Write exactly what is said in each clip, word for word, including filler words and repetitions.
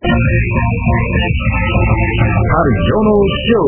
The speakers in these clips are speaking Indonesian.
Harjono Show.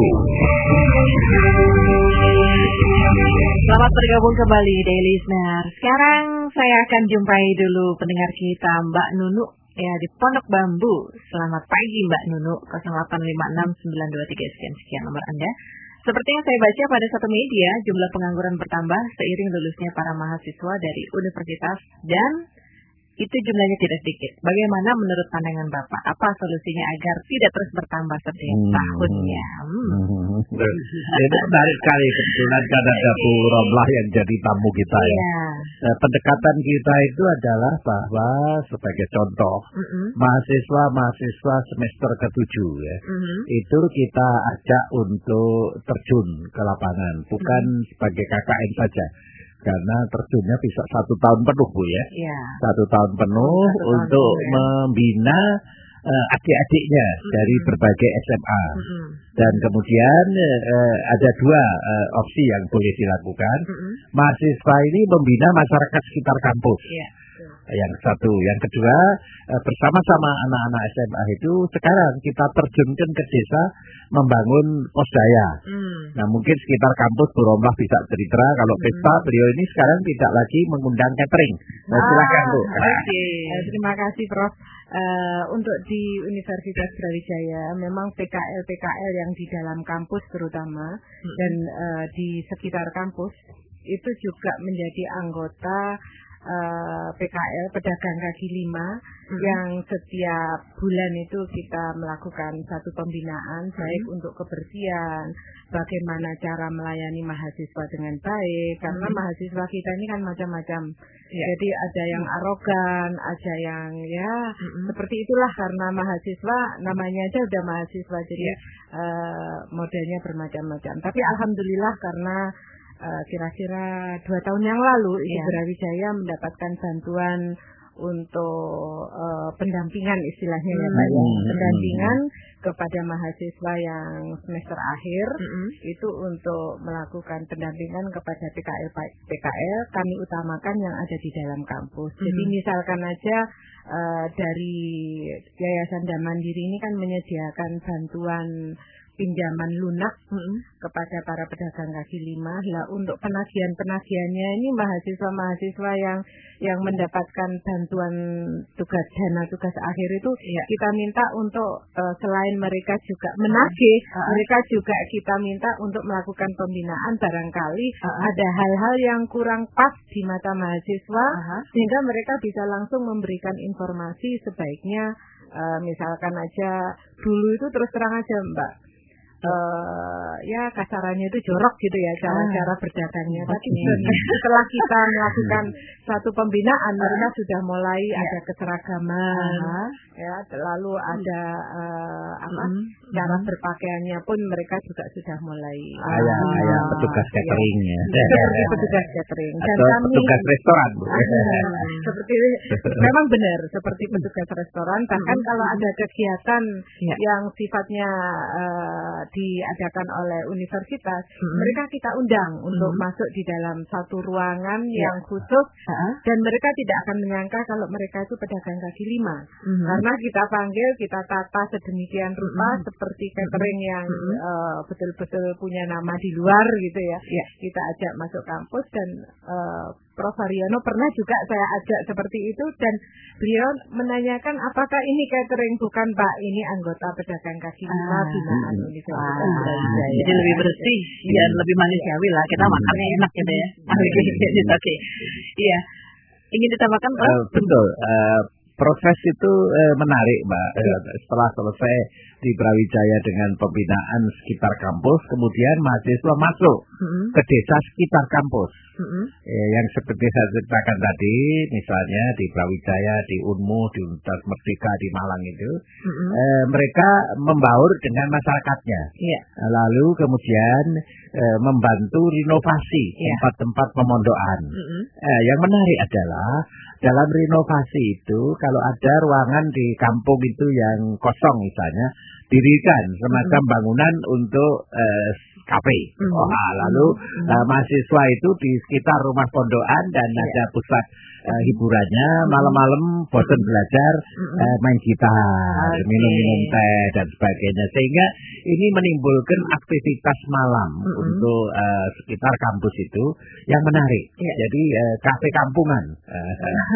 Selamat bergabung kembali Daily Listener. Sekarang saya akan jumpai dulu pendengar kita Mbak Nunu ya di Pondok Bambu. Selamat pagi Mbak Nunu. nol delapan lima enam sembilan dua tiga sekian sekian nomor Anda. Seperti yang saya baca pada satu media, jumlah pengangguran bertambah seiring lulusnya para mahasiswa dari universitas dan itu jumlahnya tidak sedikit. Bagaimana menurut pandangan Bapak? Apa solusinya agar tidak terus bertambah setiap hmm. tahunnya? Hmm. Ini menarik sekali kebetulan karena ada Bu Romlah yang jadi tamu kita ya. Yeah. Nah, pendekatan kita itu adalah bahwa sebagai contoh mm-hmm. mahasiswa-mahasiswa semester ketujuh ya, mm-hmm. itu kita ajak untuk terjun ke lapangan, bukan mm-hmm. sebagai K K N saja. Karena terjunnya bisa satu tahun penuh Bu ya, ya. satu tahun penuh satu untuk tahun, ya. membina uh, adik-adiknya hmm. dari berbagai S M A hmm. dan kemudian uh, ada dua uh, opsi yang boleh dilakukan. Hmm. Mahasiswa ini membina masyarakat sekitar kampus. Ya. Yang satu, yang kedua bersama-sama anak-anak S M A itu sekarang kita terjunkan ke desa membangun pos daya. Hmm. Nah mungkin sekitar kampus Bu Romlah bisa cerita kalau hmm. pesta beliau ini sekarang tidak lagi mengundang catering. Nah, ah, silakan Bu. Oke, okay. Terima kasih Prof. Uh, untuk di Universitas Brawijaya memang P K L P K L yang di dalam kampus terutama hmm. dan uh, di sekitar kampus itu juga menjadi anggota Uh, P K L pedagang kaki lima mm-hmm. yang setiap bulan itu kita melakukan satu pembinaan mm-hmm. baik untuk kebersihan, bagaimana cara melayani mahasiswa dengan baik karena mm-hmm. mahasiswa kita ini kan macam-macam yeah. jadi ada yang arogan, ada yang ya mm-hmm. seperti itulah karena mahasiswa namanya aja udah mahasiswa jadi yeah. uh, modelnya bermacam-macam tapi alhamdulillah karena Uh, kira-kira dua tahun yang lalu yeah. Brawijaya mendapatkan bantuan untuk uh, pendampingan istilahnya hmm. ya Pak ya pendampingan hmm. kepada mahasiswa yang semester akhir hmm. itu untuk melakukan pendampingan kepada P K L P K L kami utamakan yang ada di dalam kampus. Hmm. Jadi misalkan aja uh, dari Yayasan Dan Mandiri ini kan menyediakan bantuan pinjaman lunak mm-hmm. kepada para pedagang kaki lima. Lah untuk penagihan-penagihannya ini mahasiswa-mahasiswa yang yang mendapatkan bantuan tugas dana tugas akhir itu ya. Kita minta untuk uh, selain mereka juga menagih, uh-huh. mereka juga kita minta untuk melakukan pembinaan barangkali uh-huh. ada hal-hal yang kurang pas di mata mahasiswa uh-huh. sehingga mereka bisa langsung memberikan informasi sebaiknya uh, misalkan aja dulu itu terus terang aja Mbak Uh, ya kasarannya itu jorok gitu ya cara-cara ah. berdagangnya. Tapi setelah kita melakukan satu pembinaan, uh. mereka sudah mulai yeah. ada keseragaman, uh-huh. ya, lalu ada uh, apa mm-hmm. cara berpakaiannya pun mereka juga sudah mulai. Ayah, uh, ayah petugas catering ya. Seperti petugas catering. Dan atau kami, petugas restoran. Uh, seperti memang benar seperti petugas restoran. Bahkan mm-hmm. kalau ada kegiatan yeah. yang sifatnya uh, diadakan oleh universitas, mm-hmm. mereka kita undang mm-hmm. untuk masuk di dalam satu ruangan yeah. yang khusus uh-huh. dan mereka tidak akan menyangka kalau mereka itu pedagang kaki lima mm-hmm. karena kita panggil, kita tata sedemikian rupa mm-hmm. seperti catering yang mm-hmm. uh, betul-betul punya nama di luar gitu ya, yeah. kita ajak masuk kampus dan uh, Prof Haryono pernah juga saya ajak seperti itu dan beliau menanyakan apakah ini catering bukan Pak, ini anggota pedagang kaki lima binaan ah, ini ah, ah, jadi lebih bersih ya. Dan lebih manusiawi lah kita makannya enak gitu ya. Oke, oke. Iya. Ingin ditambahkan Prof? Uh, betul. Uh, proses itu uh, menarik Mbak. Uh, setelah selesai di Brawijaya dengan pembinaan sekitar kampus, kemudian mahasiswa masuk mm-hmm. ke desa sekitar kampus. Mm-hmm. Eh, yang seperti saya ceritakan tadi, misalnya di Brawijaya, di Unmu, di Universitas Merdeka, di Malang itu, mm-hmm. eh, mereka membaur dengan masyarakatnya. Yeah. Lalu kemudian eh, membantu renovasi yeah. tempat-tempat pemondokan. Mm-hmm. Eh, yang menarik adalah dalam renovasi itu, kalau ada ruangan di kampung itu yang kosong misalnya, dirikan semacam bangunan untuk eh, kafe. Mm-hmm. Wah, lalu mm-hmm. uh, mahasiswa itu di sekitar rumah pondokan dan yeah. ada pusat uh, hiburannya, mm-hmm. malam-malam bosan belajar, mm-hmm. uh, main gitar, okay. minum-minum teh dan sebagainya. Sehingga ini menimbulkan aktivitas malam mm-hmm. untuk uh, sekitar kampus itu yang menarik. Yeah. Jadi uh, kafe kampungan, uh,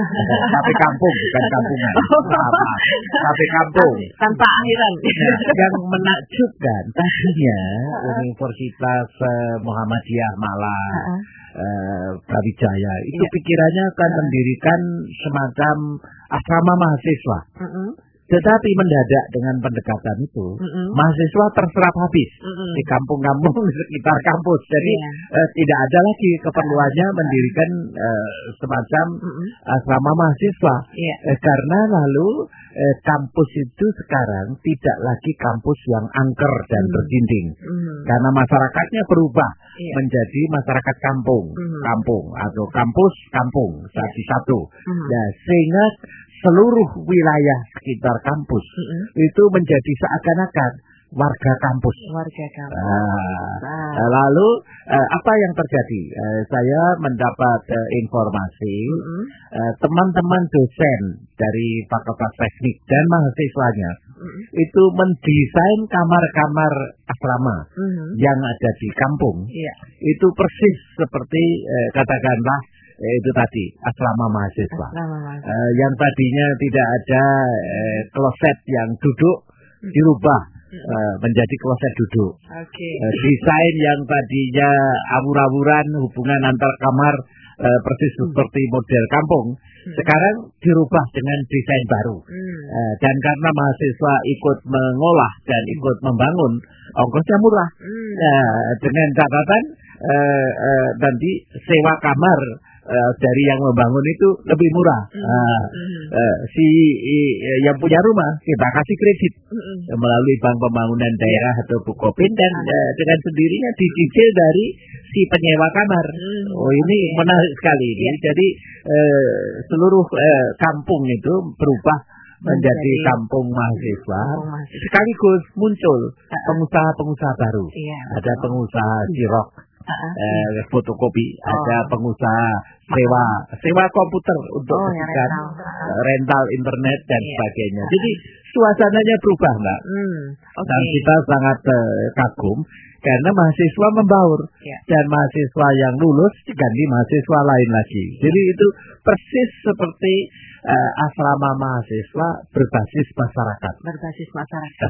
kafe kampung bukan kampungan, apa? Kafe kampung tanpa akhiran. Nah, yang menakjubkan tadinya Universitas uh, Muhammadiyah Malang, uh-uh. uh, Brawijaya itu yeah. pikirannya akan uh-uh. mendirikan semacam asrama mahasiswa. Uh-uh. Tetapi mendadak dengan pendekatan itu, mm-hmm. mahasiswa terserap habis mm-hmm. di kampung-kampung di sekitar kampus. Jadi yeah. eh, tidak ada lagi keperluannya uh-huh. mendirikan eh, semacam mm-hmm. asrama mahasiswa. Yeah. Eh, karena lalu eh, kampus itu sekarang tidak lagi kampus yang angker dan mm-hmm. berdinding. Mm-hmm. Karena masyarakatnya berubah yeah. menjadi masyarakat kampung, mm-hmm. kampung atau kampus kampung satu-satu. Yeah. Mm-hmm. Nah, sehingga seluruh wilayah sekitar kampus mm-hmm. itu menjadi seakan-akan warga kampus. Warga kampus. Nah, ah. Lalu eh, apa yang terjadi? Eh, saya mendapat eh, informasi mm-hmm. eh, teman-teman dosen dari Fakultas Teknik dan mahasiswanya mm-hmm. itu mendesain kamar-kamar asrama mm-hmm. yang ada di kampung. Yeah. Itu persis seperti eh, katakanlah itu tadi asrama mahasiswa, asrama mahasiswa. Uh, yang tadinya tidak ada uh, kloset yang duduk hmm. dirubah uh, menjadi kloset duduk. Okay. Uh, desain yang tadinya awur-awuran hubungan antar kamar uh, persis hmm. seperti model kampung hmm. sekarang dirubah dengan desain baru. Hmm. Uh, dan karena mahasiswa ikut mengolah dan ikut membangun, ongkosnya murah. Hmm. Uh, dengan catatan uh, uh, nanti sewa kamar Uh, dari yang membangun itu lebih murah. Mm-hmm. Uh, uh, si uh, yang punya rumah kita kasih kredit mm-hmm. melalui Bank Pembangunan Daerah atau Bukopin dan uh, dengan sendirinya dicicil dari si penyewa kamar. Mm-hmm. Oh ini okay. menarik sekali ini. Yeah. Jadi uh, seluruh uh, kampung itu berubah menjadi, menjadi kampung mahasiswa. Kampung mahasiswa. Sekaligus muncul uh-uh. pengusaha-pengusaha baru. Yeah. Ada pengusaha cilok. Uh-huh. Eh, fotokopi, oh. ada pengusaha sewa sewa komputer untuk oh, ya, rental. Uh, rental internet dan yeah. sebagainya. Uh-huh. Jadi suasananya berubah, Mbak. Mm, okay. Dan kita sangat uh, kagum karena mahasiswa membaur yeah. dan mahasiswa yang lulus diganti mahasiswa lain lagi. Jadi itu persis seperti uh, asrama mahasiswa berbasis masyarakat. Berbasis masyarakat.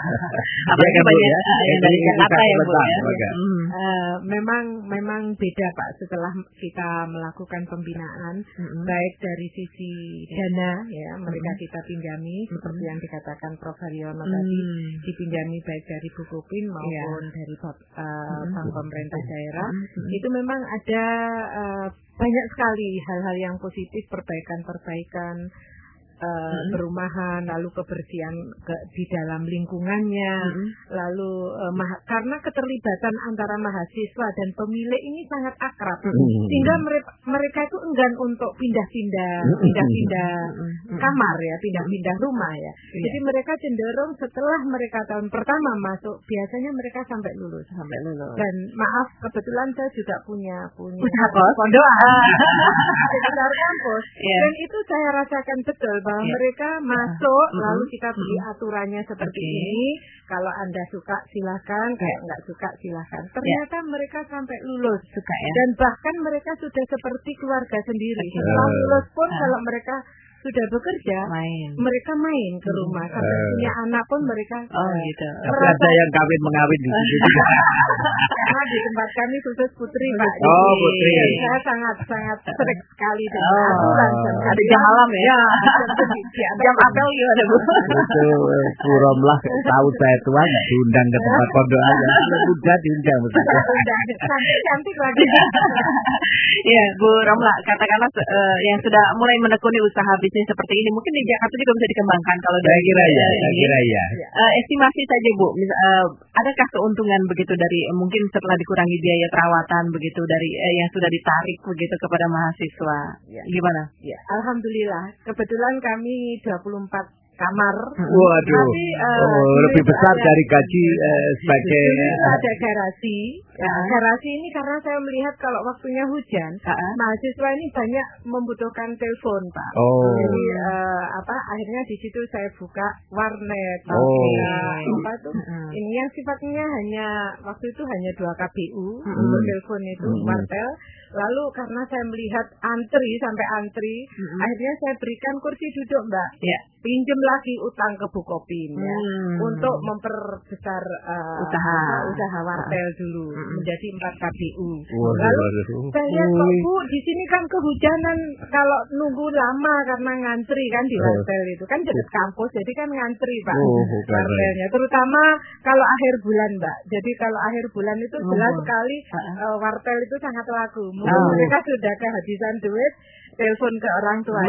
Apalagi banyak ya, yang dari Jakarta ya, Bu ya. Hmm. Uh, memang memang beda Pak setelah kita melakukan pembinaan mm-hmm. baik dari sisi dana ya mereka mm-hmm. kita pinjami mm-hmm. seperti yang dikatakan Prof Haryono mm-hmm. tadi dipinjami baik dari Bukopin maupun yeah. dari uh, mm-hmm. bank pemerintah daerah mm-hmm. itu memang ada uh, banyak sekali hal-hal yang positif, perbaikan-perbaikan uh, mm-hmm. perumahan, lalu kebersihan ke, di dalam lingkungannya, mm-hmm. lalu uh, ma- karena keterlibatan antara mahasiswa dan pemilik ini sangat akrab, mm-hmm. sehingga mereka, mereka itu enggan untuk pindah-pindah, mm-hmm. pindah-pindah mm-hmm. kamar ya, pindah-pindah rumah ya. Yeah. Jadi mereka cenderung setelah mereka tahun pertama masuk, biasanya mereka sampai lulus, sampai lulus. Dan maaf, kebetulan saya juga punya punya pondok sekitar kampus, yeah. dan itu saya rasakan betul bahwa yeah. mereka masuk, uh, lalu kita beri uh, aturannya seperti okay. ini. Kalau Anda suka silahkan, kalau nggak suka silahkan. Ternyata yeah. mereka sampai lulus suka ya. Dan bahkan mereka sudah seperti keluarga sendiri. Setelah uh, lulus pun uh. kalau mereka sudah bekerja, main. mereka main ke rumah. Sampai uh. punya anak pun mereka. Oh gitu. Tapi ada yang kawin mengawin di situ juga. Karena di tempat kami khusus putri Pak. Oh putri. Dan saya sangat sangat strict sekali dengan oh. aturan. Ada jam malam ya. ya jam apel gimana Bu? Itu Purom lah. Tahu saya tua nggak diundang ke tempat pondok aja. Udah diundang. Cantik cantik lagi. Ya Bu Romla, katakanlah uh, yang sudah mulai menekuni usaha bisnis seperti ini, mungkin di Jakarta juga bisa dikembangkan kalau saya kira ya, saya kira ya. Uh, estimasi saja Bu, Mis, uh, adakah keuntungan begitu dari uh, mungkin setelah dikurangi biaya perawatan begitu dari uh, yang sudah ditarik begitu kepada mahasiswa? Ya. Gimana? Ya, alhamdulillah. Kebetulan kami dua puluh empat kamar. Waduh. Tapi, uh, oh, lebih besar ada, dari gaji uh, sebagai ada garasi. Ya, garasi ini karena saya melihat kalau waktunya hujan, uh-huh. mahasiswa ini banyak membutuhkan telepon, Pak. Oh. Jadi uh, apa? Akhirnya di situ saya buka warnet. Oh. Uh, apa tuh? Uh-huh. Ini yang sifatnya hanya waktu itu hanya dua K B U uh-huh. untuk telepon itu, uh-huh. wartel. Lalu karena saya melihat antri sampai antri, uh-huh. akhirnya saya berikan kursi duduk, Mbak. Yeah. Pinjem lagi utang ke Bukopin ya, hmm. untuk memperbesar uh, usaha usaha wartel dulu hmm. menjadi empat K B U. Waduh, Lalu waduh. saya lihat kok Bu di sini kan kehujanan, kalau nunggu lama karena ngantri kan di wartel itu kan dekat kampus, jadi kan ngantri Pak oh, wartelnya. Terutama kalau akhir bulan Mbak. Jadi kalau akhir bulan itu jelas oh. sekali uh, wartel itu sangat laku. Mungkin oh. mereka sudah kehabisan duit, telepon ke orang tua.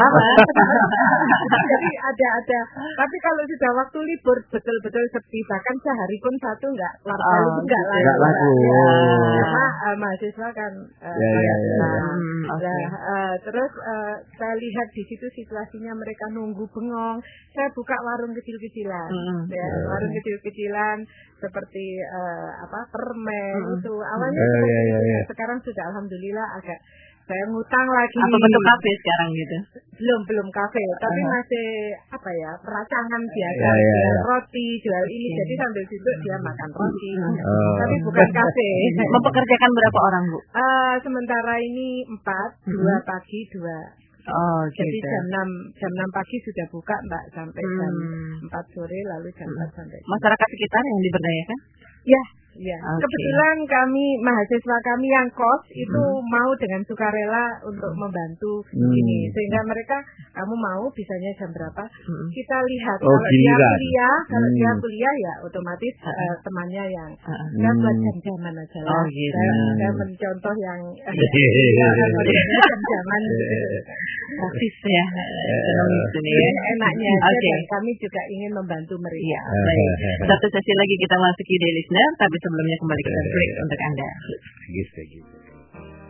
Jadi ada ada. Tapi kalau sudah waktu libur betul-betul sepi, bahkan sehari pun satu enggak wartel oh, enggak laku. Enggak laku. Ya, karena uh, mahasiswa kan uh, ya, ya, ya, ya. Hmm, okay. nah, uh, terus uh, saya lihat di situ situasinya mereka nunggu bengong. Saya buka warung kecil-kecilan. Mm, ya, yeah. warung kecil-kecilan seperti uh, apa permen mm, itu. Awalnya yeah, yeah, yeah, yeah. sekarang sudah alhamdulillah agak saya ngutang lagi. Apa bentuk kafe sekarang gitu? Belum belum kafe, tapi uh-huh. masih apa ya peracangan biasa, yeah, yeah, jual yeah. roti, jual ini. Jadi sambil duduk dia makan roti, uh. tapi bukan kafe. Mempekerjakan berapa orang Bu? Uh, sementara ini empat, uh-huh. dua pagi, dua. Oh, jadi gitu. jam enam jam enam pagi sudah buka Mbak sampai hmm. jam empat sore, lalu jam empat hmm. sampai. Masyarakat sekitar yang diberdayakan? Ya. Ya, okay. Kebetulan kami mahasiswa kami yang kos itu hmm. mau dengan sukarela untuk membantu hmm. ini, sehingga mereka kamu mau bisanya jam berapa hmm. kita lihat. Oh, kalau gila. dia kuliah kalau hmm. dia kuliah ya otomatis hmm. uh, temannya yang hmm. kan buat jam-jaman aja lah. Oh, gitu. saya, saya mencontoh yang jam-jaman praktis ya, enaknya aja. Okay. Dan kami juga ingin membantu mereka. Ya, baik. Satu sesi lagi kita masuki Daily Listener, tapi sebelumnya kembali kita break untuk Anda. Gitu, gitu.